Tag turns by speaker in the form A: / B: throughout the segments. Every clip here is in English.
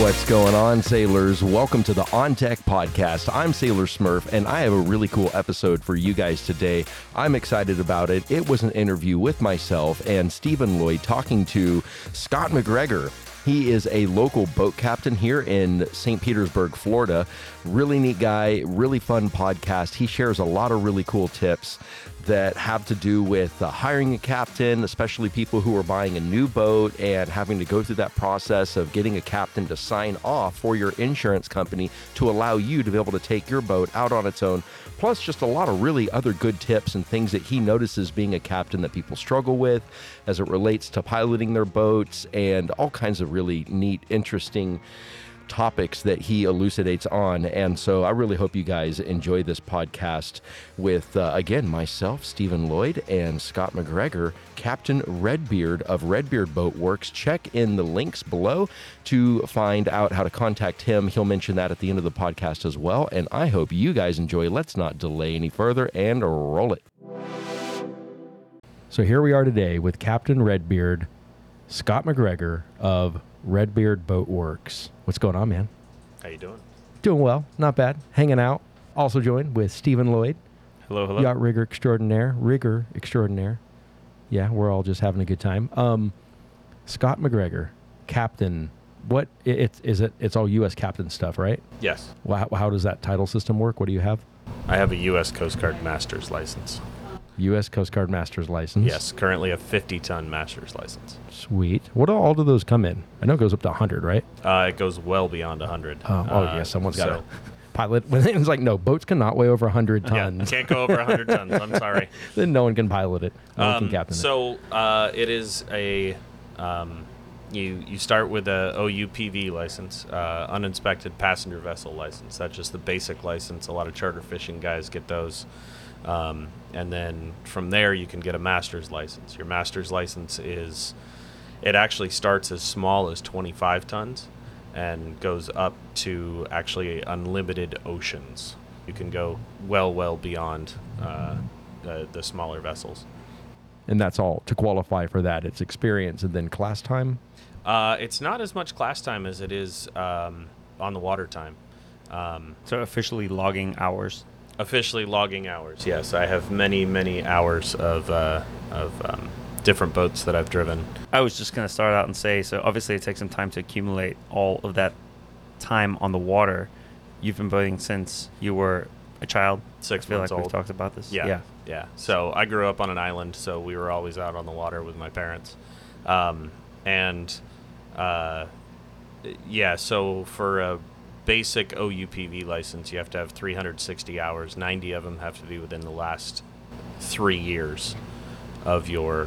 A: What's going on, sailors? Welcome to the On Tech Podcast. I'm Sailor Smurf, and I have a really cool episode for you guys today. I'm excited about it. It was an interview with myself and Stephen Lloyd talking to Scott McGregor. He is a local boat captain here in St. Petersburg, Florida. Really neat guy, really fun podcast. He shares a lot of really cool tips that have to do with hiring a captain, especially people who are buying a new boat and having to go through that process of getting a captain to sign off for your insurance company to allow you to be able to take your boat out on its own. Plus, just a lot of really other good tips and things that he notices being a captain that people struggle with as it relates to piloting their boats, and all kinds of really neat, interesting topics that he elucidates on. And so I really hope you guys enjoy this podcast with, again, myself, Stephen Lloyd, and Scott McGregor, Captain Redbeard of Redbeard Boat Works. Check in the links below to find out how to contact him. He'll mention that at the end of the podcast as well. And I hope you guys enjoy. Let's not delay any further and roll it. So here we are today with Captain Redbeard, Scott McGregor of Redbeard Boat Works. What's going on, man?
B: How you doing?
A: Doing well, not bad. Hanging out. Also joined with Stephen Lloyd,
B: Hello.
A: yacht rigger extraordinaire. Yeah, we're all just having a good time. Scott McGregor, captain. What it's all U.S. captain stuff, right?
B: Yes.
A: How does that title system work? What do you have?
B: I have a U.S. Coast Guard Master's license.
A: U.S. Coast Guard Master's license.
B: Yes, currently a 50-ton Master's license.
A: Sweet. What all do those come in? I know it goes up to 100, right?
B: It goes well beyond 100.
A: Yeah, someone's got to pilot. It's like, no, boats cannot weigh over 100 tons.
B: Yeah, can't go over 100 tons. I'm sorry.
A: Then no one can pilot it. No one can captain it.
B: So it is a... You start with a OUPV license, uninspected passenger vessel license. That's just the basic license. A lot of charter fishing guys get those. And then from there, you can get a master's license. Your master's license it actually starts as small as 25 tons and goes up to actually unlimited oceans. You can go well beyond the smaller vessels.
A: And that's all. To qualify for that, it's experience and then class time?
B: It's not as much class time as it is on the water time.
C: So officially logging hours?
B: Officially logging hours, yes. I have many hours of different boats that I've driven.
C: I was just going to start out and say, so obviously it takes some time to accumulate all of that time on the water. You've been boating since you were a child.
B: 6
C: I feel
B: months
C: like
B: old.
C: we've talked about this.
B: Yeah. So I grew up on an island, so we were always out on the water with my parents. So for a basic OUPV license, you have to have 360 hours. 90 of them have to be within the last 3 years of your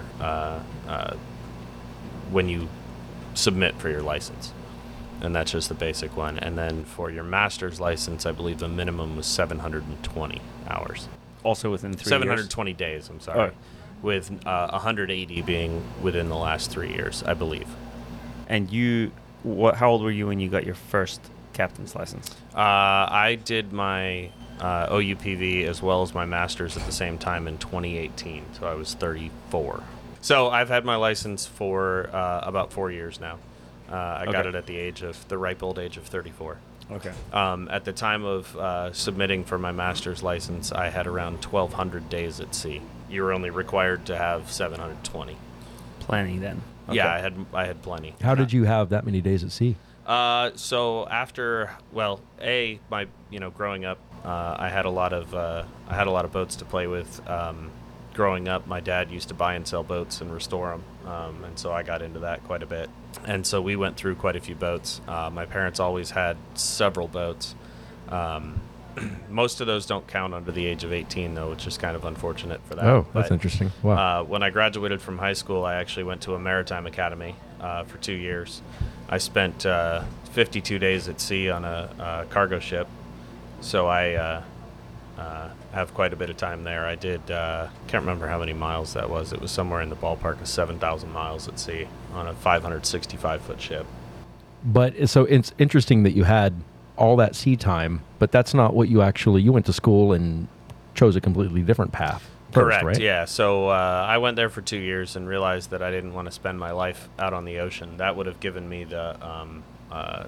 B: when you submit for your license. And that's just the basic one. And then for your master's license, I believe the minimum was 720 hours.
C: Also within 3 years?
B: 720 days, I'm sorry.
C: Oh.
B: With 180 being within the last 3 years, I believe.
C: And how old were you when you got your first captain's license?
B: I did my OUPV as well as my master's at the same time in 2018, so I was 34. So I've had my license for about 4 years now. I got it at the ripe old age of 34.
C: Okay.
B: At the time of submitting for my master's license, I had around 1,200 days at sea. You were only required to have 720.
C: Plenty then. Okay.
B: Yeah, I had plenty.
A: How did you have that many days at sea?
B: So after, growing up, I had a lot of boats to play with. Growing up, my dad used to buy and sell boats and restore them, and so I got into that quite a bit. And so we went through quite a few boats. My parents always had several boats. Most of those don't count under the age of 18, though, which is kind of unfortunate for that.
A: Oh, that's interesting. Wow.
B: When I graduated from high school, I actually went to a maritime academy for 2 years. I spent 52 days at sea on a cargo ship, so I have quite a bit of time there. I did, can't remember how many miles that was. It was somewhere in the ballpark of 7,000 miles at sea on a 565-foot ship.
A: But so it's interesting that you had all that sea time, but that's not what you went to school and chose a completely different path.
B: Correct,
A: right?
B: Yeah. So I went there for 2 years and realized that I didn't want to spend my life out on the ocean. That would have given me the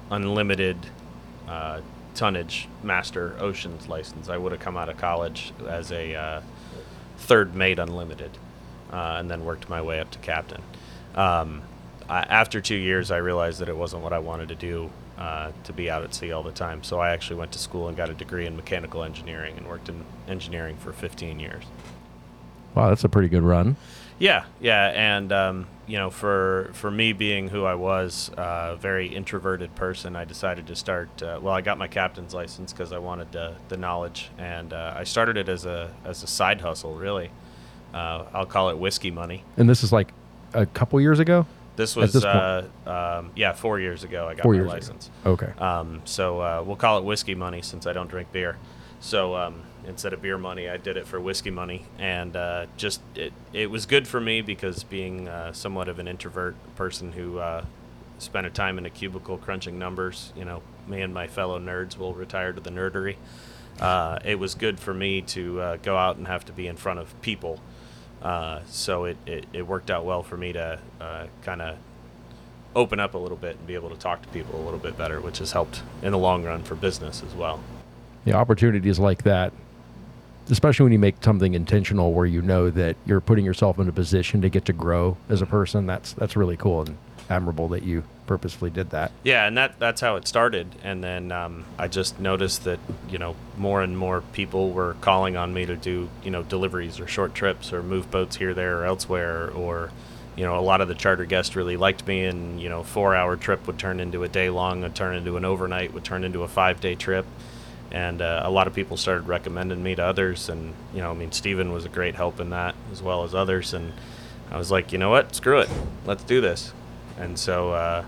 B: unlimited tonnage master oceans license. I would have come out of college as a third mate unlimited, and then worked my way up to captain. After 2 years, I realized that it wasn't what I wanted to do, to be out at sea all the time. So I actually went to school and got a degree in mechanical engineering and worked in engineering for 15 years.
A: Wow, that's a pretty good run.
B: Yeah, and for me being who I was, a very introverted person, I decided to start. I got my captain's license because I wanted the knowledge, and I started it as a side hustle. Really, I'll call it whiskey money.
A: And this is like a couple years ago.
B: This was 4 years ago. I got my license.
A: Okay.
B: So we'll call it whiskey money since I don't drink beer. So instead of beer money, I did it for whiskey money, and it was good for me because being somewhat of an introvert person who spent a time in a cubicle crunching numbers, me and my fellow nerds will retire to the nerdery. It was good for me to go out and have to be in front of people. So it worked out well for me to kind of open up a little bit and be able to talk to people a little bit better, which has helped in the long run for business as well.
A: The opportunities like that, especially when you make something intentional where you know that you're putting yourself in a position to get to grow as a person, that's really cool and admirable that you purposefully did that.
B: Yeah, and that's how it started. And then I just noticed that, more and more people were calling on me to do, deliveries or short trips or move boats here, there, or elsewhere. Or, a lot of the charter guests really liked me, and, 4-hour trip would turn into a day long, would turn into an overnight, would turn into a 5-day trip. And a lot of people started recommending me to others. And, Stephen was a great help in that, as well as others. And I was like, you know what? Screw it. Let's do this. And so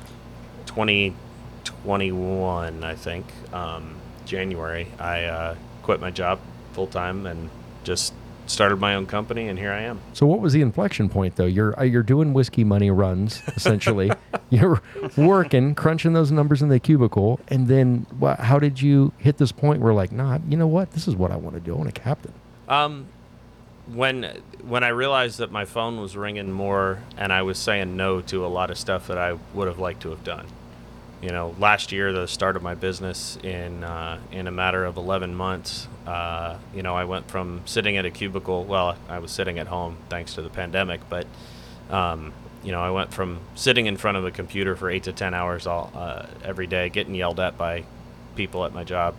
B: 2021, I think, January, I quit my job full-time and just started my own company, and here I am.
A: So what was the inflection point, though? You're doing whiskey money runs, essentially. You're working, crunching those numbers in the cubicle, and then how did you hit this point where, like, nah, you know what? This is what I want to do. I want to captain.
B: When I realized that my phone was ringing more and I was saying no to a lot of stuff that I would have liked to have done. Last year, the start of my business, in a matter of 11 months, I went from sitting at a cubicle. Well, I was sitting at home thanks to the pandemic, but I went from sitting in front of a computer for 8 to 10 hours every day, getting yelled at by people at my job,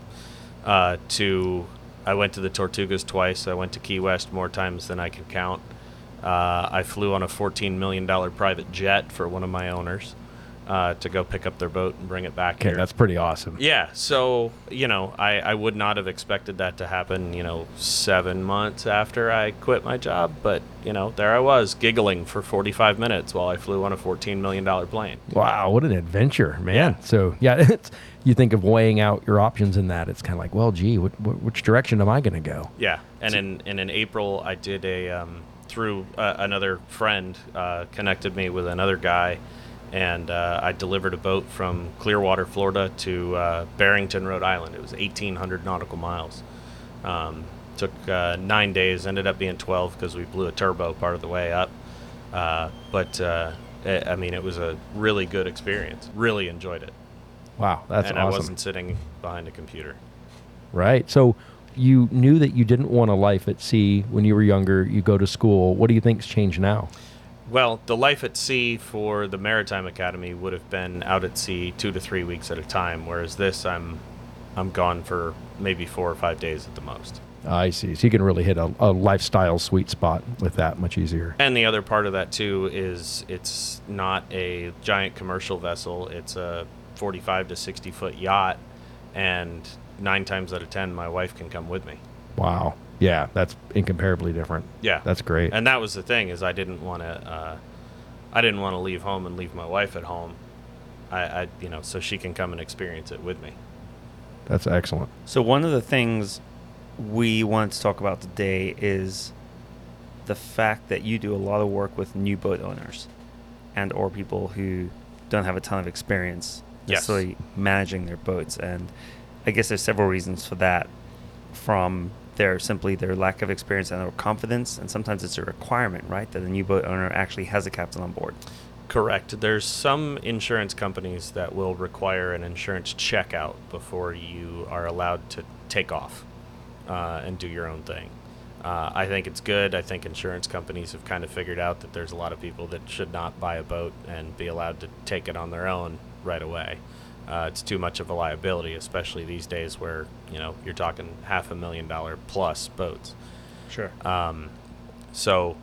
B: to I went to the Tortugas twice. I went to Key West more times than I can count. I flew on a $14 million private jet for one of my owners to go pick up their boat and bring it back here.
A: That's pretty awesome.
B: Yeah, so, I would not have expected that to happen, 7 months after I quit my job. But, there I was, giggling for 45 minutes while I flew on a $14 million plane.
A: Wow, what an adventure, man.
B: Yeah.
A: So, you think of weighing out your options in that. It's kind of like, well, gee, which direction am I going to go?
B: Yeah, and in April, I did through another friend connected me with another guy, and I delivered a boat from Clearwater, Florida to Barrington, Rhode Island. It was 1,800 nautical miles. Took 9 days, ended up being 12 because we blew a turbo part of the way up. But it was a really good experience. Really enjoyed it.
A: Wow, that's
B: awesome. And I wasn't sitting behind a computer.
A: Right. So you knew that you didn't want a life at sea when you were younger. You go to school. What do you think's changed now?
B: Well, the life at sea for the Maritime Academy would have been out at sea 2 to 3 weeks at a time, whereas this, I'm gone for maybe 4 or 5 days at the most.
A: I see. So you can really hit a lifestyle sweet spot with that much easier.
B: And the other part of that, too, is it's not a giant commercial vessel. It's a 45 to 60-foot yacht, and 9 times out of 10, my wife can come with me.
A: Wow. Yeah, that's incomparably different.
B: Yeah.
A: That's great.
B: And that was the thing, is I didn't want to leave home and leave my wife at home. So she can come and experience it with me.
A: That's excellent.
C: So one of the things we want to talk about today is the fact that you do a lot of work with new boat owners and or people who don't have a ton of experience necessarily managing their boats. And I guess there's several reasons for that, from their lack of experience and or confidence, and sometimes it's a requirement, right, that a new boat owner actually has a captain on board.
B: Correct. There's some insurance companies that will require an insurance checkout before you are allowed to take off and do your own thing. I think it's good. I think insurance companies have kind of figured out that there's a lot of people that should not buy a boat and be allowed to take it on their own right away. It's too much of a liability, especially these days where, you're talking $500,000 plus boats.
C: Sure.
B: So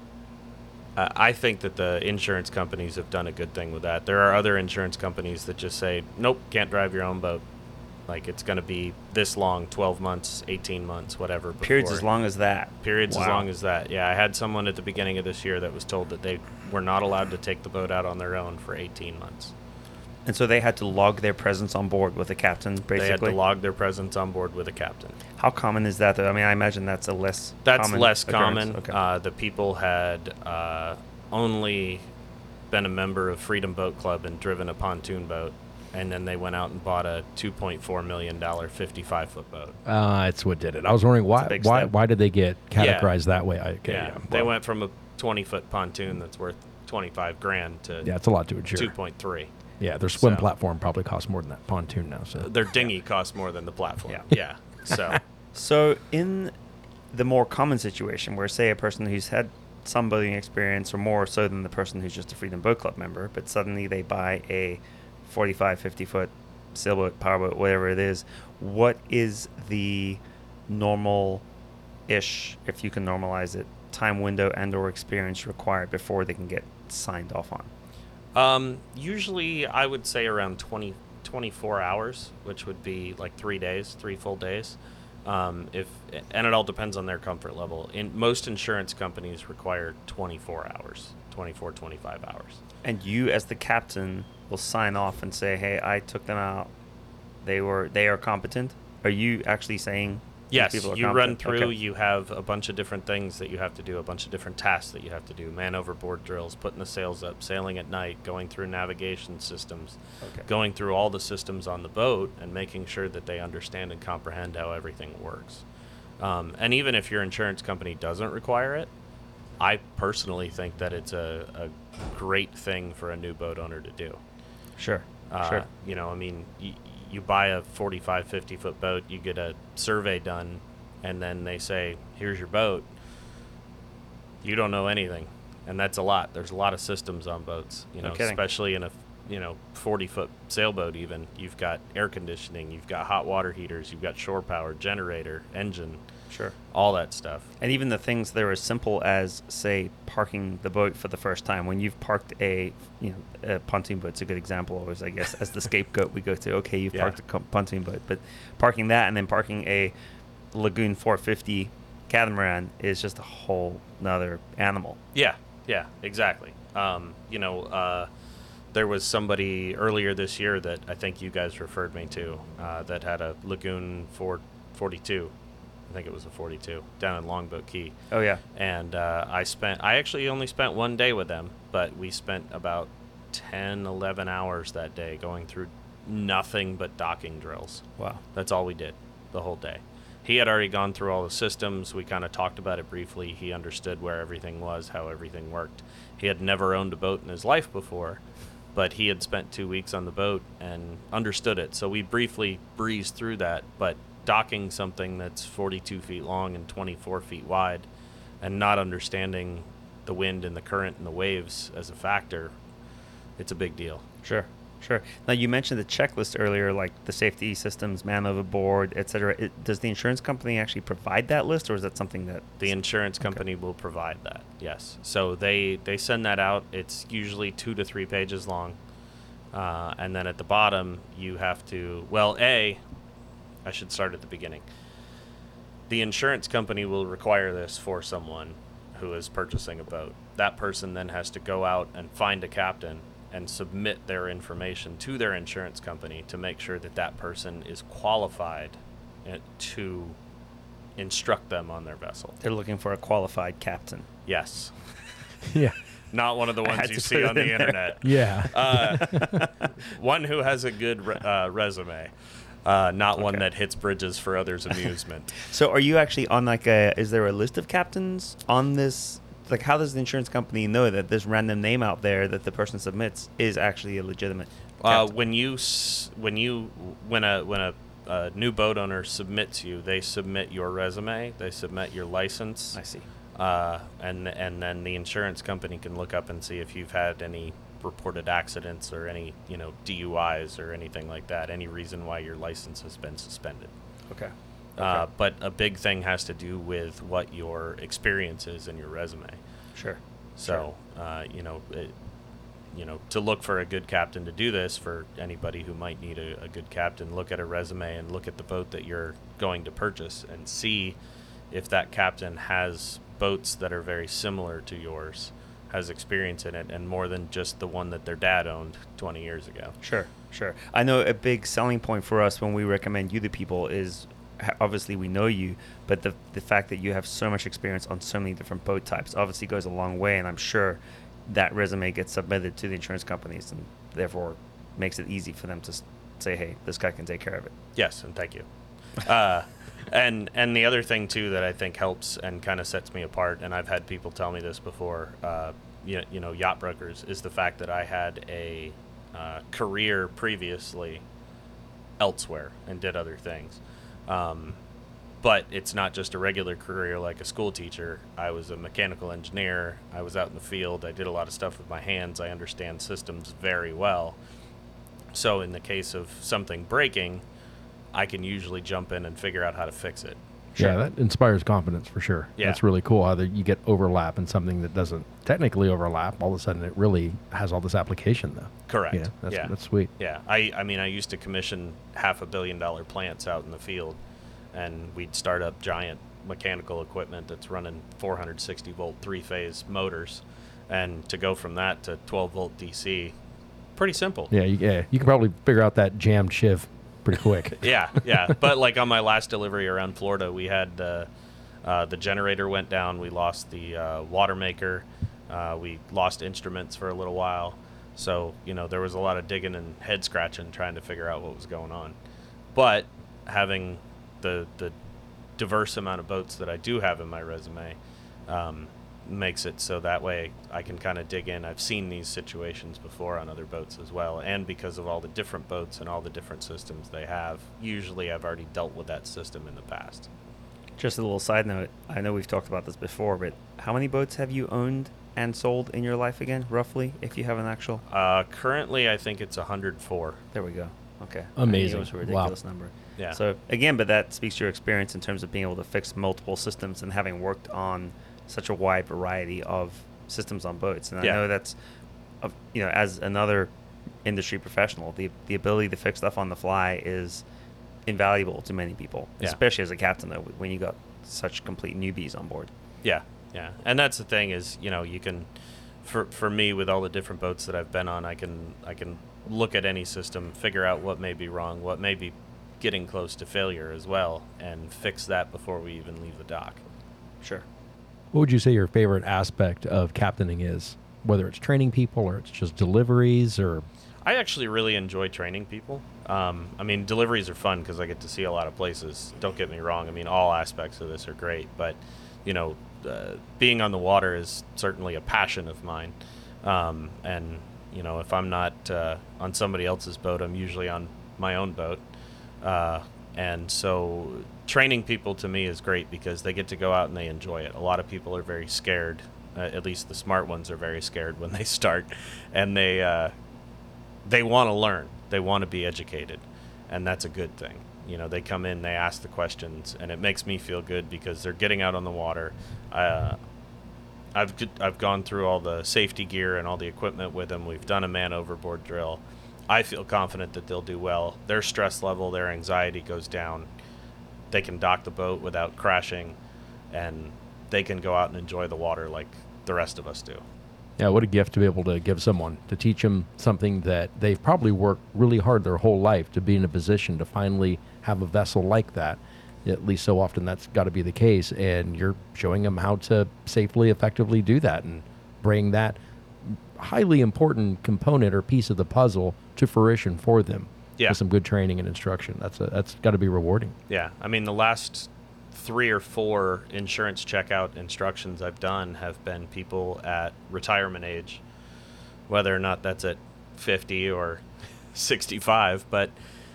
B: I think that the insurance companies have done a good thing with that. There are other insurance companies that just say, nope, can't drive your own boat. Like, it's going to be this long, 12 months, 18 months, whatever.
C: Periods as long as that.
B: Periods
C: Wow.
B: as long as that. Yeah, I had someone at the beginning of this year that was told that they were not allowed to take the boat out on their own for 18 months.
C: And so they had to log their presence on board with the captain, basically?
B: They had to log their presence on board with a captain.
C: How common is that, though? I mean, I imagine that's a less
B: That's
C: common
B: less
C: occurrence.
B: common.
C: Okay.
B: The people had only been a member of Freedom Boat Club and driven a pontoon boat, and then they went out and bought a $2.4 million 55-foot boat.
A: It's what did it. I was wondering
C: It's a big
A: why
C: step.
A: did they get categorized that way?
B: They went from a 20-foot pontoon that's worth $25,000 to
A: Yeah, it's a lot to insure.
B: 2.3.
A: Yeah, their swim
B: So-
A: platform probably costs more than that pontoon now. So
B: Their dinghy costs more than the platform.
C: Yeah.
B: So
C: So in the more common situation where, say, a person who's had some boating experience, or more so than the person who's just a Freedom Boat Club member, but suddenly they buy a 45, 50-foot sailboat, powerboat, whatever it is, what is the normal-ish, if you can normalize it, time window and or experience required before they can get signed off on?
B: usually I would say around 24 hours, which would be like 3 days, 3 full days. And it all depends on their comfort level. In most insurance companies require 24 hours, 25 hours.
C: And you, as the captain, will sign off and say, "Hey, I took them out. They are competent." Are you actually saying? these
B: Yes,
C: people are
B: you run
C: competent?
B: through,
C: Okay.
B: you have a bunch of different things that you have to do, a bunch of different tasks that you have to do, man overboard drills, putting the sails up, sailing at night, going through navigation systems,
C: Okay.
B: going through all the systems on the boat and making sure that they understand and comprehend how everything works. And even if your insurance company doesn't require it, I personally think that it's a great thing for a new boat owner to do.
C: Sure. Sure.
B: You buy a 45, 50-foot boat, you get a survey done, and then they say, here's your boat. You don't know anything, and that's a lot. There's a lot of systems on boats,
C: No kidding.
B: especially in a 40-foot sailboat even. You've got air conditioning, you've got hot water heaters, you've got shore power, generator, engine,
C: Sure.
B: all that stuff.
C: And even the things that are as simple as, say, parking the boat for the first time. When you've parked a pontoon boat's a good example always, I guess, as the scapegoat we go to. Okay, you've
B: Yeah.
C: parked a pontoon boat, but parking that and then parking a Lagoon 450 catamaran is just a whole nother animal.
B: Yeah, exactly. There was somebody earlier this year that I think you guys referred me to that had a Lagoon 442. I think it was a 42 down in Longboat Key.
C: Oh yeah.
B: And I actually only spent 1 day with them, but we spent about 10, 11 hours that day going through nothing but docking drills.
C: Wow.
B: That's all we did the whole day. He had already gone through all the systems. We kind of talked about it briefly. He understood where everything was, how everything worked. He had never owned a boat in his life before, but he had spent 2 weeks on the boat and understood it. So we briefly breezed through that, but docking something that's 42 feet long and 24 feet wide and not understanding the wind and the current and the waves as a factor, it's a big deal.
C: Sure. Now, you mentioned the checklist earlier, like the safety systems, man overboard, etc. Does the insurance company actually provide that list, or is that something that
B: The insurance company will provide that, yes. So they send that out. It's usually 2 to 3 pages long. And then at the bottom, you have to, I should start at the beginning. The insurance company will require this for someone who is purchasing a boat. That person then has to go out and find a captain and submit their information to their insurance company to make sure that that person is qualified to instruct them on their vessel.
C: they're looking for a qualified captain?
B: Yes.
A: yeah,
B: Not one of the
C: I had
B: ones
C: to
B: you
C: put
B: see
C: it
B: on the
C: in there.
B: internet.
A: yeah.
B: One who has a good resume, not one
C: Okay.
B: that hits bridges for others' amusement.
C: So are you actually on is there a list of captains on this like, how does the insurance company know that this random name out there that the person submits is actually a legitimate captain?
B: When a new boat owner submits you, they submit your resume, they submit your license.
C: I see.
B: And then the insurance company can look up and see if you've had any reported accidents or any, DUIs or anything like that, any reason why your license has been suspended.
C: Okay.
B: But a big thing has to do with what your experience is in your resume.
C: Sure.
B: So, to look for a good captain to do this, for anybody who might need a good captain, look at a resume and look at the boat that you're going to purchase and see if that captain has boats that are very similar to yours, has experience in it, and more than just the one that their dad owned 20 years ago.
C: Sure. I know a big selling point for us when we recommend you to people is, obviously we know you, but the fact that you have so much experience on so many different boat types obviously goes a long way, and I'm sure that resume gets submitted to the insurance companies and therefore makes it easy for them to say, hey, this guy can take care of it.
B: Yes, and thank you. And the other thing too that I think helps and kind of sets me apart, and I've had people tell me this before, yacht brokers, is the fact that I had a career previously elsewhere and did other things. But it's not just a regular career like a school teacher. I was a mechanical engineer. I was out in the field. I did a lot of stuff with my hands. I understand systems very well. So in the case of something breaking, I can usually jump in and figure out how to fix it.
A: Yeah, that inspires confidence for sure.
B: Yeah.
A: That's really cool how you get overlap in something that doesn't technically overlap. All of a sudden, it really has all this application, though.
B: Correct.
A: That's sweet.
B: Yeah, I mean, I used to commission $500 million plants out in the field, and we'd start up giant mechanical equipment that's running 460 volt 3-phase motors, and to go from that to 12 volt DC, pretty simple.
A: Yeah, you can probably figure out that jammed shiv pretty quick.
B: Yeah. But like on my last delivery around Florida, we had the generator went down. We lost the water maker. We lost instruments for a little while. So, there was a lot of digging and head scratching trying to figure out what was going on. But having the diverse amount of boats that I do have in my resume makes it so that way I can kind of dig in. I've seen these situations before on other boats as well, and because of all the different boats and all the different systems they have, usually I've already dealt with that system in the past.
C: Just a little side note, I know we've talked about this before, but how many boats have you owned and sold in your life again, roughly, if you have an actual?
B: Currently, I think it's 104.
C: There we go. Okay.
A: Amazing.
C: It was a ridiculous number.
B: Yeah.
C: So, again, but that speaks to your experience in terms of being able to fix multiple systems and having worked on such a wide variety of systems on boats. And I know that's, as another industry professional, the ability to fix stuff on the fly is invaluable to many people, especially as a captain, though, when you got such complete newbies on board.
B: Yeah. And that's the thing is, you can, for me, with all the different boats that I've been on, I can look at any system, figure out what may be wrong, what may be getting close to failure as well, and fix that before we even leave the dock.
C: Sure.
A: What would you say your favorite aspect of captaining is? Whether it's training people or it's just deliveries or...
B: I actually really enjoy training people. Deliveries are fun because I get to see a lot of places. Don't get me wrong. All aspects of this are great, but, being on the water is certainly a passion of mine. And, if I'm not on somebody else's boat, I'm usually on my own boat. And so training people to me is great because they get to go out and they enjoy it. A lot of people are very scared. At least the smart ones are very scared when they start, and they want to learn. They want to be educated, and that's a good thing. They come in, they ask the questions, and it makes me feel good because they're getting out on the water. I've gone through all the safety gear and all the equipment with them. We've done a man overboard drill. I feel confident that they'll do well. Their stress level, their anxiety goes down. They can dock the boat without crashing, and they can go out and enjoy the water like the rest of us do.
A: Yeah, what a gift to be able to give someone, to teach them something that they've probably worked really hard their whole life to be in a position to finally have a vessel like that. At least so often that's got to be the case, and you're showing them how to safely, effectively do that and bring that highly important component or piece of the puzzle to fruition for them.
B: Yeah.
A: With some good training and instruction. That's got to be rewarding.
B: Yeah. The last 3 or 4 insurance checkout instructions I've done have been people at retirement age, whether or not that's at 50 or 65, but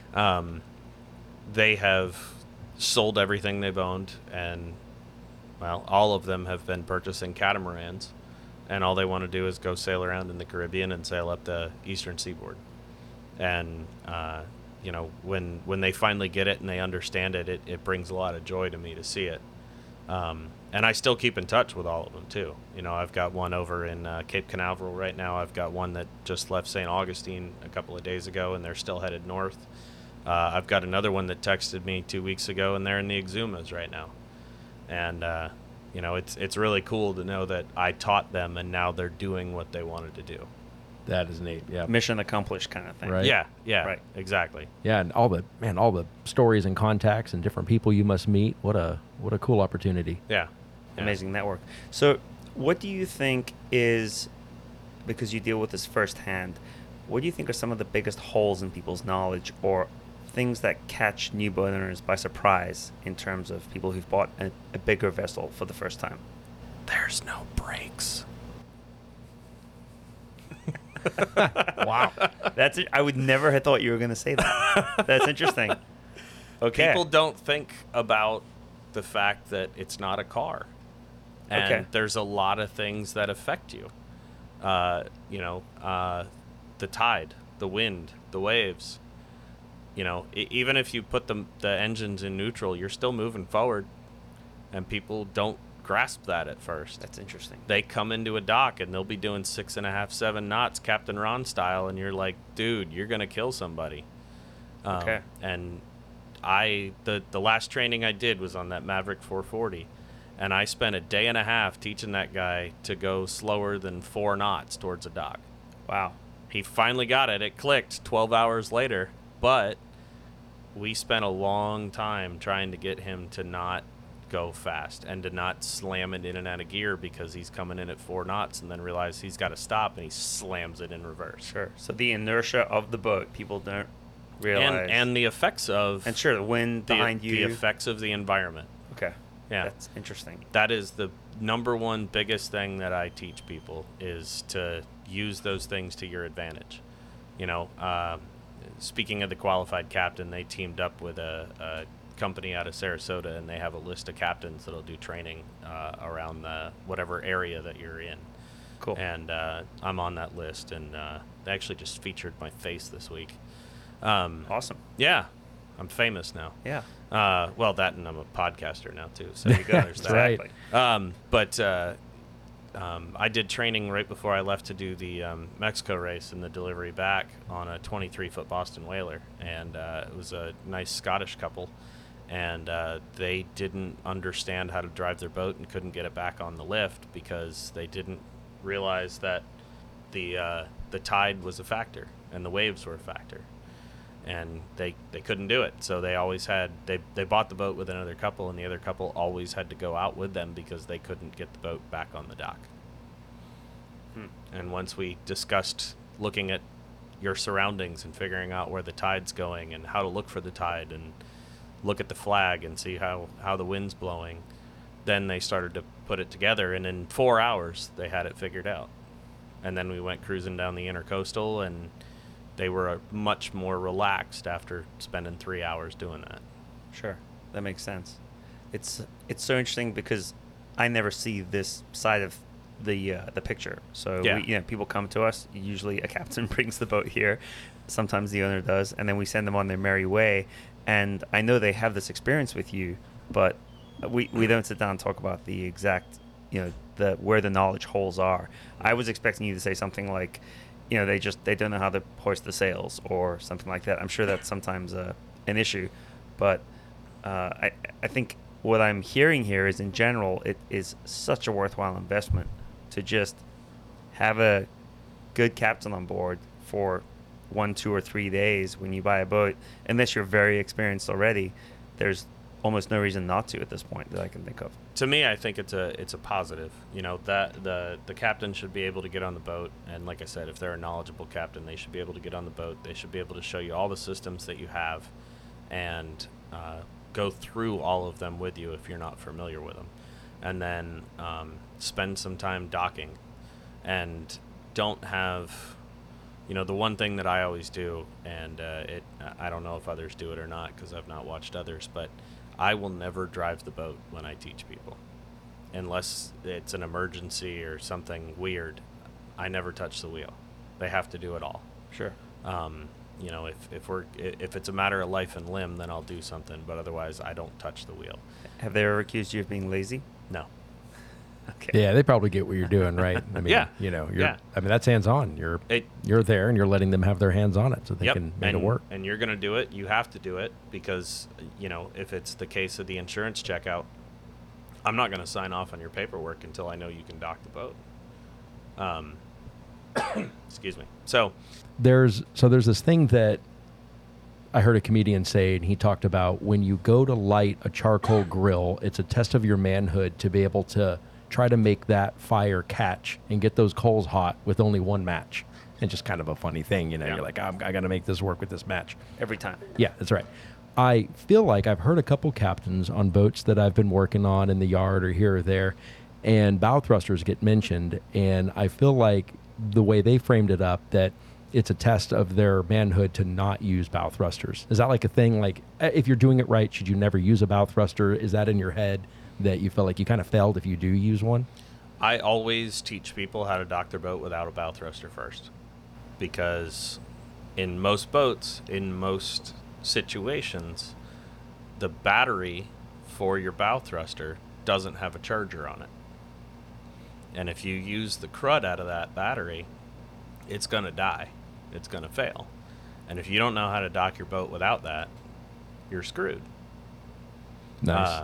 B: they have sold everything they've owned, and well, all of them have been purchasing catamarans, and all they want to do is go sail around in the Caribbean and sail up the eastern seaboard. And when they finally get it and they understand it, it brings a lot of joy to me to see it. And I still keep in touch with all of them too. I've got one over in Cape Canaveral right now. I've got one that just left St. Augustine a couple of days ago, and they're still headed north. I've got another one that texted me 2 weeks ago, and they're in the Exumas right now. And it's really cool to know that I taught them, and now they're doing what they wanted to do.
A: That is neat. Yeah.
C: Mission accomplished kind of thing.
A: Right.
B: Yeah.
C: Right.
B: Exactly.
A: Yeah, and all the stories and contacts and different people you must meet. What a cool opportunity.
B: Yeah.
C: Amazing network. So what do you think is, because you deal with this firsthand, what do you think are some of the biggest holes in people's knowledge, or things that catch new boat owners by surprise in terms of people who've bought a bigger vessel for the first time?
B: There's no brakes.
C: Wow. That's it. I would never have thought you were going to say that. That's interesting. Okay.
B: People don't think about the fact that it's not a car. And there's a lot of things that affect you. The tide, the wind, the waves. Even if you put the engines in neutral, you're still moving forward. And people don't grasp that at first.
C: That's interesting.
B: They come into a dock and they'll be doing 6.5, 7 knots, Captain Ron style, and you're like, dude, you're gonna kill somebody.
C: Okay.
B: And the last training I did was on that Maverick 440, and I spent a day and a half teaching that guy to go slower than 4 knots towards a dock.
C: Wow.
B: He finally got it. It clicked 12 hours later, but we spent a long time trying to get him to not go fast and to not slam it in and out of gear, because he's coming in at 4 knots and then realize he's got to stop, and he slams it in reverse.
C: Sure. So the inertia of the boat, people don't realize.
B: And the effects of...
C: And sure, the wind behind you.
B: The effects of the environment.
C: Okay.
B: Yeah.
C: That's interesting.
B: That is the number one biggest thing that I teach people, is to use those things to your advantage. Speaking of the qualified captain, they teamed up with a company out of Sarasota, and they have a list of captains that'll do training around whatever area that you're in.
C: Cool.
B: And I'm on that list, and they actually just featured my face this week.
C: Awesome.
B: Yeah, I'm famous now.
C: Yeah.
B: Well, that, and I'm a podcaster now too. So there you go. There's that.
C: Exactly.
B: But I did training right before I left to do the Mexico race and the delivery back on a 23-foot Boston whaler, and it was a nice Scottish couple, and they didn't understand how to drive their boat and couldn't get it back on the lift because they didn't realize that the tide was a factor and the waves were a factor, and they couldn't do it. So they always had they bought the boat with another couple, and the other couple always had to go out with them because they couldn't get the boat back on the dock. And once we discussed looking at your surroundings and figuring out where the tide's going and how to look for the tide and look at the flag and see how the wind's blowing, then they started to put it together, and in 4 hours they had it figured out. And then we went cruising down the intercoastal, and they were much more relaxed after spending 3 hours doing that.
C: Sure, that makes sense. It's so interesting because I never see this side of the picture. So
B: yeah.
C: People come to us. Usually a captain brings the boat here. Sometimes the owner does, and then we send them on their merry way. And I know they have this experience with you, but we don't sit down and talk about the exact, where the knowledge holes are. I was expecting you to say something like, they don't know how to hoist the sails or something like that. I'm sure that's sometimes an issue, but I think what I'm hearing here is, in general, it is such a worthwhile investment to just have a good captain on board for 1, 2, or 3 days when you buy a boat. Unless you're very experienced already, there's almost no reason not to at this point that I can think of.
B: To me, I think it's a positive. That the captain should be able to get on the boat, and like I said, if they're a knowledgeable captain, they should be able to get on the boat. They should be able to show you all the systems that you have, and go through all of them with you if you're not familiar with them, and then spend some time docking, and don't have, the one thing that I always do, and I don't know if others do it or not because I've not watched others, but I will never drive the boat when I teach people unless it's an emergency or something weird. I never touch the wheel. They have to do it all.
C: Sure.
B: If it's a matter of life and limb, then I'll do something, but otherwise I don't touch the wheel.
C: Have they ever accused you of being lazy?
B: No.
C: Okay.
A: Yeah, they probably get what you're doing, right? I mean,
B: Yeah.
A: I mean, that's hands-on. You're there and you're letting them have their hands on it so they can make it work.
B: And you're going to do it. You have to do it because, if it's the case of the insurance checkout, I'm not going to sign off on your paperwork until I know you can dock the boat. Excuse me. So
A: There's this thing that I heard a comedian say, and he talked about when you go to light a charcoal grill, it's a test of your manhood to be able to try to make that fire catch and get those coals hot with only one match. And just kind of a funny thing,
B: Yeah.
A: You're like, I got to make this work with this match.
C: Every time.
A: Yeah, that's right. I feel like I've heard a couple captains on boats that I've been working on in the yard or here or there, and bow thrusters get mentioned, and I feel like the way they framed it up, that it's a test of their manhood to not use bow thrusters. Is that like a thing? Like, if you're doing it right, should you never use a bow thruster? Is that in your head that you feel like you kind of failed if you do use one?
B: I always teach people how to dock their boat without a bow thruster first, because in most boats, in most situations, the battery for your bow thruster doesn't have a charger on it. And if you use the crud out of that battery, it's going to die. It's going to fail. And if you don't know how to dock your boat without that, you're screwed.
A: Nice.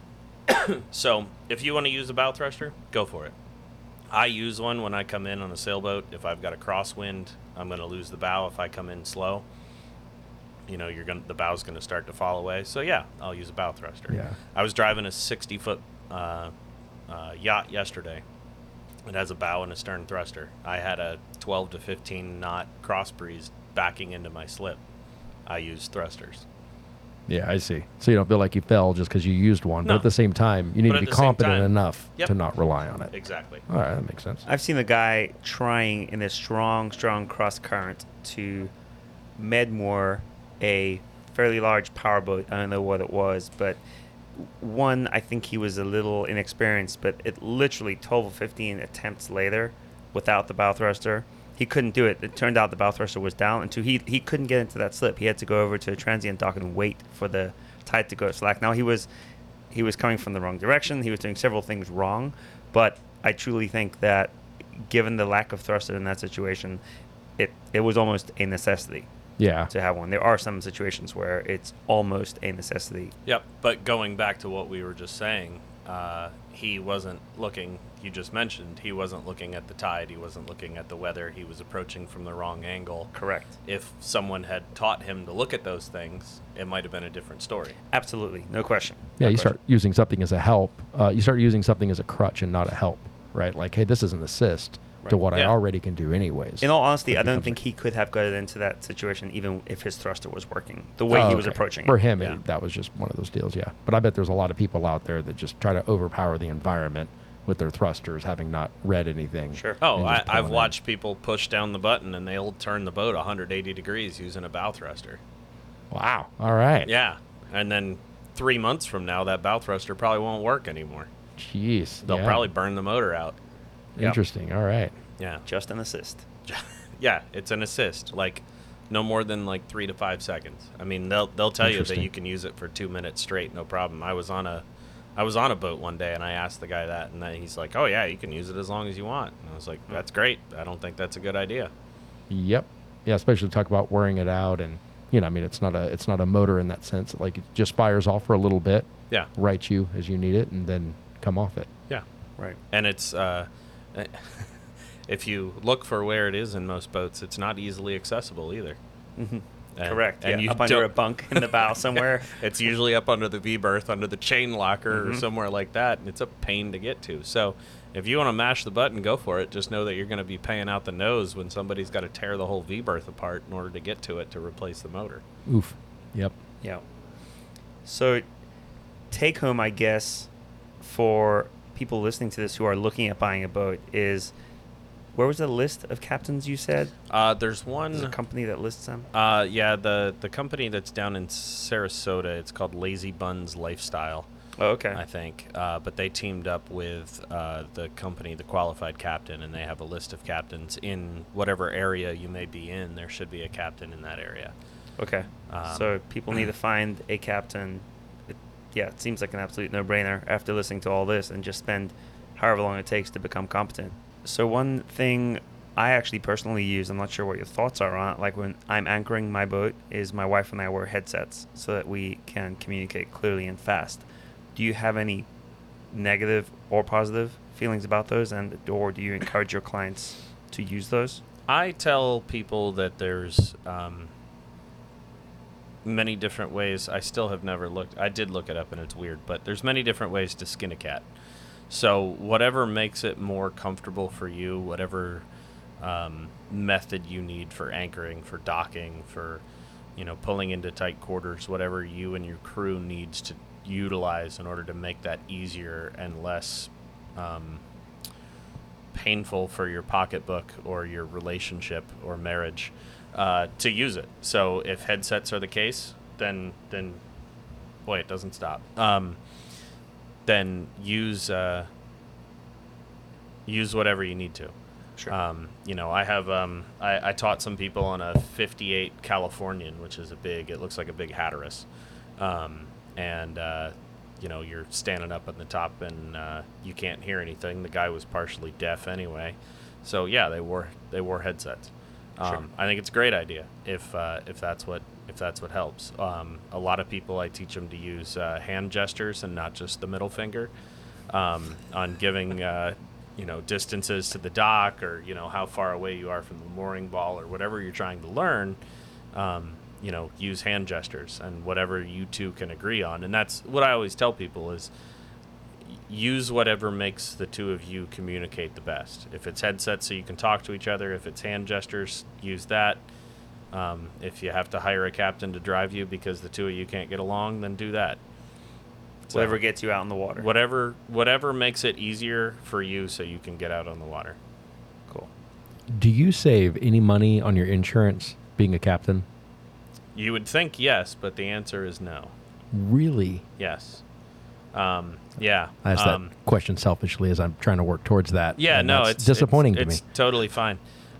B: So if you want to use a bow thruster, go for it. I use one when I come in on a sailboat. If I've got a crosswind, I'm going to lose the bow if I come in slow. The bow's going to start to fall away. So yeah, I'll use a bow thruster.
A: Yeah.
B: I was driving a 60-foot yacht yesterday. It has a bow and a stern thruster. I had a 12 to 15 knot cross breeze backing into my slip. I used thrusters.
A: Yeah, I see. So you don't feel like you fell just because you used one, but
B: No.
A: at the same time, you need
B: But
A: to
B: at
A: be
B: the same
A: competent
B: time-
A: enough
B: Yep.
A: to not rely on it.
B: Exactly.
A: All right, that makes sense.
C: I've seen a guy trying in this strong cross current to Medmore a fairly large powerboat. I don't know what it was, but one, I think he was a little inexperienced, but it literally 12 or 15 attempts later without the bow thruster, he couldn't do it. It turned out the bow thruster was down, and he couldn't get into that slip. He had to go over to a transient dock and wait for the tide to go slack. Now, he was coming from the wrong direction. He was doing several things wrong, but I truly think that given the lack of thruster in that situation, it was almost a necessity
A: Yeah.
C: to have one. There are some situations where it's almost a necessity.
B: Yep. But going back to what we were just saying, he wasn't looking, you just mentioned, he wasn't looking at the tide. He wasn't looking at the weather. He was approaching from the wrong angle.
C: Correct.
B: If someone had taught him to look at those things, it might have been a different story.
C: Absolutely. No question.
A: Yeah,
C: No
A: you
C: question.
A: start using something as a help. You start using something as a crutch and not a help, right? Like, hey, this is an assist to
C: Right.
A: what I
B: Yeah.
A: already can do anyways.
C: In all honesty,
A: It
C: I don't
A: becomes
C: think he could have gotten into that situation even if his thruster was working the way he was
A: okay.
C: approaching
A: For
C: it.
A: him,
B: Yeah.
A: that was just one of those deals, yeah. But I bet there's a lot of people out there that just try to overpower the environment with their thrusters, having not read anything.
C: Sure.
B: Oh,
A: and just
B: I've
A: pulling in.
B: watched people push down the button and they'll turn the boat 180 degrees using a bow thruster.
A: Wow. All right.
B: Yeah. And then 3 months from now, that bow thruster probably won't work anymore.
A: Jeez.
B: They'll
A: yeah.
B: probably burn the motor out.
A: Interesting. All right.
B: Yeah.
C: Just an assist.
B: Yeah, it's an assist. Like no more than like 3 to 5 seconds. I mean, they'll tell you that
A: Interesting.
B: you can use it for 2 minutes straight, no problem. I was on a boat one day and I asked the guy that, and then he's like, "Oh yeah, you can use it as long as you want." And I was like, "That's great. I don't think that's a good idea."
A: Yep. Yeah, especially talk about wearing it out, and I mean, it's not a motor in that sense. Like, it just fires off for a little bit,
B: Yeah.
A: right you as you need it, and then come off it.
B: Yeah.
C: Right.
B: And it's if you look for where it is in most boats, it's not easily accessible either.
C: Mm-hmm.
B: And-
C: Correct.
B: and
C: yeah.
B: you
C: Up under a
B: don't-
C: bunk in the bow somewhere.
B: It's usually up under the V berth, under the chain locker, or
C: Mhm.
B: somewhere like that, and it's a pain to get to. So, if you want to mash the button, go for it. Just know that you're going to be paying out the nose when somebody's got to tear the whole V berth apart in order to get to it to replace the motor.
A: Oof. Yep.
C: Yeah. So, take home, I guess, for people listening to this who are looking at buying a boat is, where was the list of captains you said?
B: There's
C: There's a
B: one.
C: company that lists them.
B: Yeah, the company that's down in Sarasota. It's called Lazy Buns Lifestyle.
C: Oh, okay.
B: I think. But they teamed up with the company, The Qualified Captain, and they have a list of captains in whatever area you may be in. There should be a captain in that area.
C: Okay. So people need to find a captain. It seems like an absolute no-brainer after listening to all this and just spend however long it takes to become competent. So one thing I actually personally use, I'm not sure what your thoughts are on it, like when I'm anchoring my boat, is my wife and I wear headsets so that we can communicate clearly and fast. Do you have any negative or positive feelings about those, or do you encourage your clients to use those?
B: I tell people that there's many different ways. I still have never looked. I did look it up, and it's weird, but there's many different ways to skin a cat. So whatever makes it more comfortable for you, whatever method you need for anchoring, for docking, for pulling into tight quarters, whatever you and your crew needs to utilize in order to make that easier and less painful for your pocketbook or your relationship or marriage, to use it. So if headsets are the case, then boy, it doesn't stop. Then use whatever you need to.
C: Sure.
B: I have I taught some people on a 58 Californian, which is it looks like a big Hatteras. And you're standing up on the top and you can't hear anything. The guy was partially deaf anyway. So yeah, they wore headsets.
C: Sure.
B: I think it's a great idea if that's what helps. A lot of people, I teach them to use hand gestures and not just the middle finger on giving distances to the dock, or how far away you are from the mooring ball, or whatever you're trying to learn. Use hand gestures and whatever you two can agree on. And that's what I always tell people is use whatever makes the two of you communicate the best. If it's headsets so you can talk to each other, if it's hand gestures, use that. If you have to hire a captain to drive you because the two of you can't get along, then do that. So
C: Whatever gets you out in the water.
B: Whatever makes it easier for you so you can get out on the water.
C: Cool.
A: Do you save any money on your insurance being a captain?
B: You would think yes, but the answer is no.
A: Really?
B: Yes. Yeah.
A: I asked that question selfishly as I'm trying to work towards that.
B: Yeah,
A: and
B: no,
A: it's disappointing to me.
B: It's totally fine.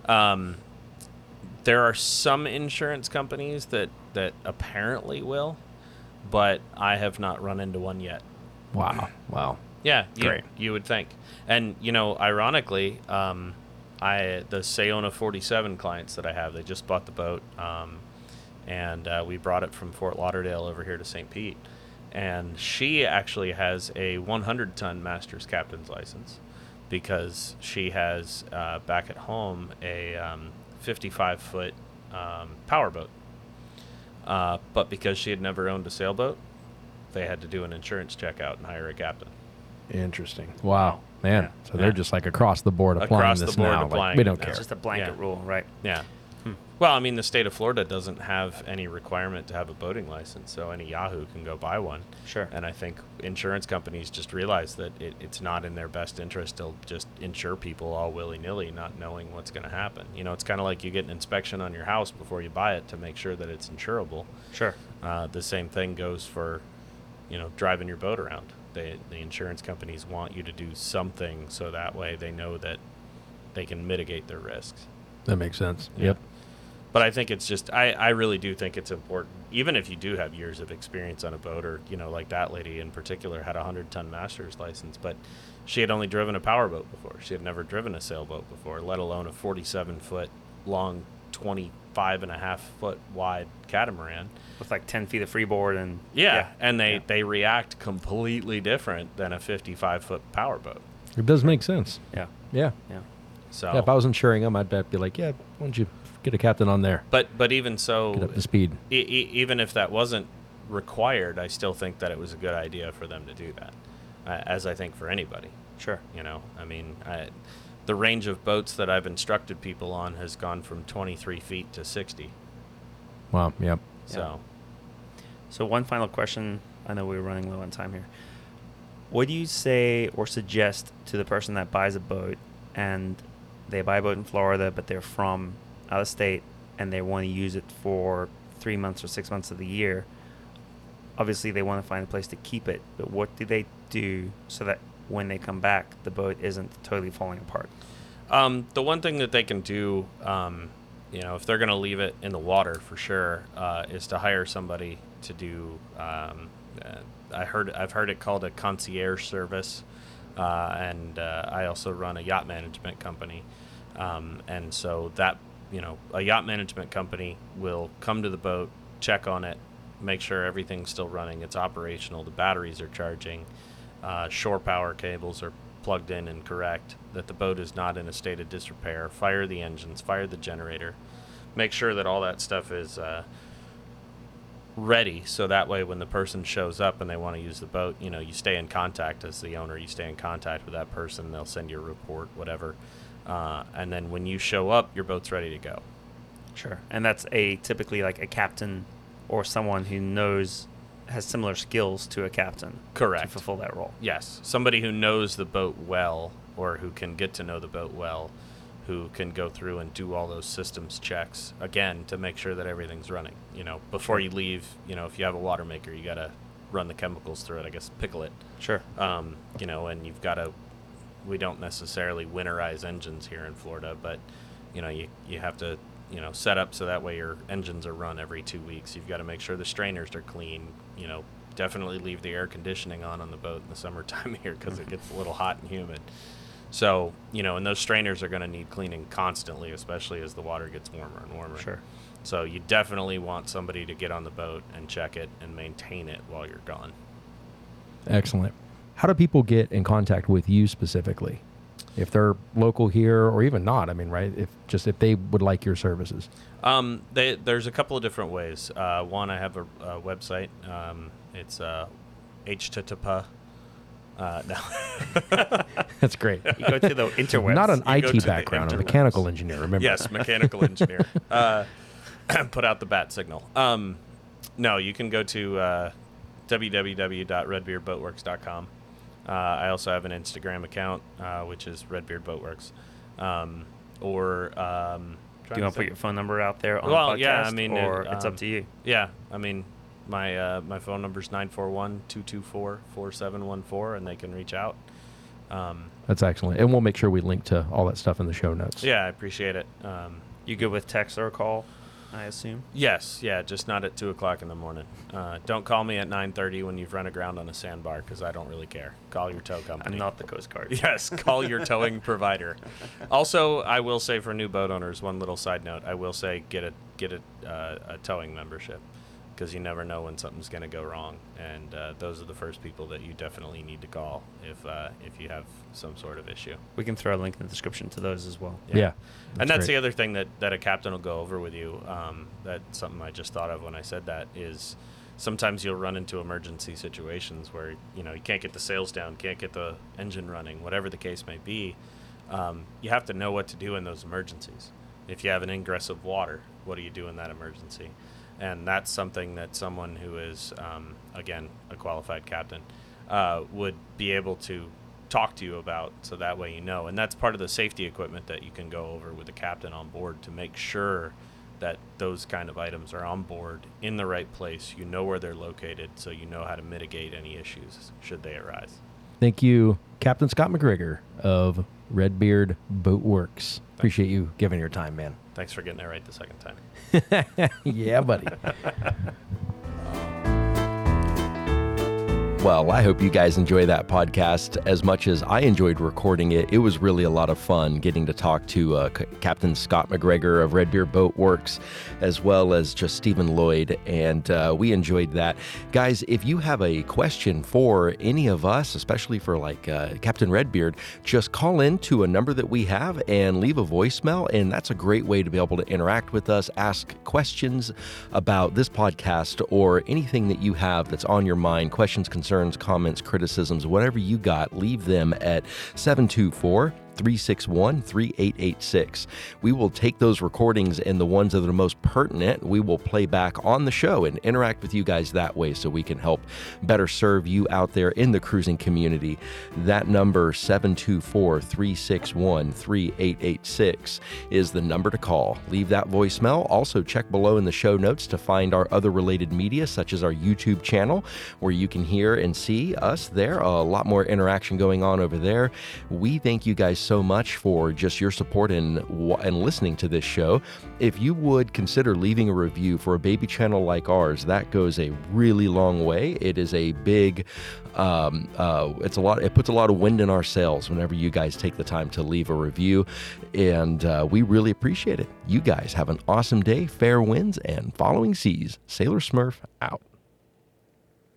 B: There are some insurance companies that apparently will, but I have not run into one yet.
A: Wow.
B: Yeah,
A: Great.
B: You would think. And, ironically, the Sayona 47 clients that I have, they just bought the boat, and we brought it from Fort Lauderdale over here to St. Pete. And she actually has a 100-ton master's captain's license because she has, back at home, a 55-foot powerboat. But because she had never owned a sailboat, they had to do an insurance checkout and hire a captain.
A: Interesting. Wow. Man.
B: Yeah.
A: So they're just like across the board applying
B: Across the
A: this
B: board
A: now.
B: applying
A: We
B: it
A: don't
B: now.
A: care.
C: It's just a blanket
B: Yeah.
C: rule, right?
B: Yeah. Well, I mean, the state of Florida doesn't have any requirement to have a boating license, so any Yahoo can go buy one.
C: Sure.
B: And I think insurance companies just realize that it's not in their best interest to just insure people all willy-nilly, not knowing what's going to happen. It's kind of like you get an inspection on your house before you buy it to make sure that it's insurable.
C: Sure.
B: The same thing goes for, driving your boat around. The insurance companies want you to do something so that way they know that they can mitigate their risks.
A: That makes sense.
B: Yeah.
A: Yep.
B: But I think it's just, I really do think it's important, even if you do have years of experience on a boat, or, like that lady in particular had a 100-ton master's license, but she had only driven a powerboat before. She had never driven a sailboat before, let alone a 47-foot long, 25.5-foot wide catamaran.
C: With like 10 feet of freeboard and...
B: Yeah, and they react completely different than a 55-foot powerboat.
A: It does make sense.
C: Yeah.
A: Yeah.
C: Yeah.
B: So,
A: Yeah, if I was insuring them, I'd be like, yeah, why don't you get a captain on there?
B: but even so,
A: Get up to speed.
B: even if that wasn't required, I still think that it was a good idea for them to do that, as I think for anybody.
C: Sure.
B: I mean, the range of boats that I've instructed people on has gone from 23 feet to 60.
A: Wow. Yep.
B: So,
C: So one final question. I know we're running low on time here. What do you say or suggest to the person that buys a boat and they buy a boat in Florida, but they're from out of state and they want to use it for 3 months or 6 months of the year? Obviously, they want to find a place to keep it, but what do they do so that when they come back, the boat isn't totally falling apart?
B: The one thing that they can do, if they're going to leave it in the water for sure, is to hire somebody to do. I've heard it called a concierge service, and I also run a yacht management company, and so that a yacht management company will come to the boat, check on it, make sure everything's still running, it's operational, the batteries are charging, shore power cables are plugged in and correct, that the boat is not in a state of disrepair, fire the engines, fire the generator, make sure that all that stuff is ready, so that way when the person shows up and they want to use the boat, you stay in contact as the owner, you stay in contact with that person, they'll send you a report, whatever, and then when you show up, your boat's ready to go.
C: Sure. And that's typically like a captain or someone who has similar skills to a captain.
B: Correct.
C: To fulfill that role.
B: Yes. Somebody who knows the boat well, or who can get to know the boat well, who can go through and do all those systems checks, again, to make sure that everything's running. Before you leave, if you have a water maker, you got to run the chemicals through it, I guess, pickle it.
C: Sure.
B: And you've got to, we don't necessarily winterize engines here in Florida, but, you have to, set up so that way your engines are run every 2 weeks. You've got to make sure the strainers are clean, definitely leave the air conditioning on the boat in the summertime here because it gets a little hot and humid. So, and those strainers are going to need cleaning constantly, especially as the water gets warmer and warmer.
C: Sure.
B: So you definitely want somebody to get on the boat and check it and maintain it while you're gone.
A: Excellent. How do people get in contact with you specifically? If they're local here or even not, right? If they would like your services.
B: There's a couple of different ways. One, I have a website. It's HTTP.
A: No. That's great.
C: You go to the interwebs.
A: Not an IT background, a mechanical engineer, remember?
B: Yes, mechanical engineer. Put out the bat signal. No, you can go to www.redbeardboatworks.com. I also have an Instagram account, which is Redbeard Boatworks.
C: Do you want to put your phone number out there on the podcast?
B: Yeah,
C: or it's up to you.
B: Yeah, my phone number is 941-224-4714, and they can reach out.
A: That's excellent. And we'll make sure we link to all that stuff in the show notes.
B: Yeah, I appreciate it.
C: You good with text or a call, I assume?
B: Yes, yeah, just not at 2 o'clock in the morning. Don't call me at 9:30 when you've run aground on a sandbar, because I don't really care. Call your tow company.
C: I'm not the Coast Guard.
B: Yes, call your towing provider. Also, I will say for new boat owners, one little side note, I will say get a towing membership, because you never know when something's going to go wrong, and those are the first people that you definitely need to call if you have some sort of issue.
C: We can throw a link in the description to those as well.
A: Yeah.
B: And that's
A: great.
B: the other thing that a captain will go over with you. That's something I just thought of when I said that, is sometimes you'll run into emergency situations where you can't get the sails down, can't get the engine running, whatever the case may be. You have to know what to do in those emergencies. If you have an ingress of water, what do you do in that emergency? And that's something that someone who is, again, a qualified captain, would be able to talk to you about, so that way you know. And that's part of the safety equipment that you can go over with the captain on board to make sure that those kind of items are on board in the right place. You know where they're located, so you know how to mitigate any issues should they arise.
A: Thank you, Captain Scott McGregor of Redbeard Boat Works. Appreciate you giving your time, man.
B: Thanks for getting it right the second time.
A: Yeah, buddy. Well, I hope you guys enjoy that podcast as much as I enjoyed recording it. It was really a lot of fun getting to talk to Captain Scott McGregor of Redbeard Boat Works, as well as just Stephen Lloyd, and we enjoyed that. Guys, if you have a question for any of us, especially for Captain Redbeard, just call in to a number that we have and leave a voicemail, and that's a great way to be able to interact with us, ask questions about this podcast or anything that you have that's on your mind, questions, concerns, comments, criticisms, whatever you got, leave them at 724 361-3886. We will take those recordings and the ones that are the most pertinent, we will play back on the show and interact with you guys that way so we can help better serve you out there in the cruising community. That number, 724-361-3886, is the number to call. Leave that voicemail. Also, check below in the show notes to find our other related media, such as our YouTube channel, where you can hear and see us there. A lot more interaction going on over there. We thank you guys so much for just your support and listening to this show. If you would consider leaving a review for a baby channel like ours, that goes a really long way. It is a big, it puts a lot of wind in our sails whenever you guys take the time to leave a review, and we really appreciate it. You guys have an awesome day, fair winds, and following seas. Sailor Smurf out.